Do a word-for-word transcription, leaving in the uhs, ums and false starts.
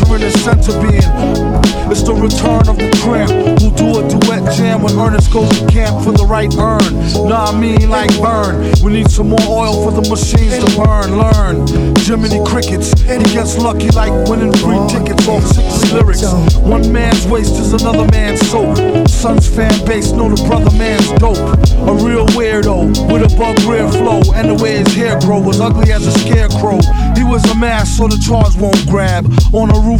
entering his center being. It's the return of the tramp who'll do a duet jam when Ernest goes to camp for the right earn. Nah, I mean like burn. We need some more oil for the machines to burn. Learn Jiminy Crickets. He gets lucky like winning free tickets off sixty lyrics. One man's waste is another man's soap. Son's fan base know the brother man's dope. A real weirdo with a bug rear flow, and the way his hair grow was ugly as a scarecrow. He was a mask so the charge won't grab. On a roof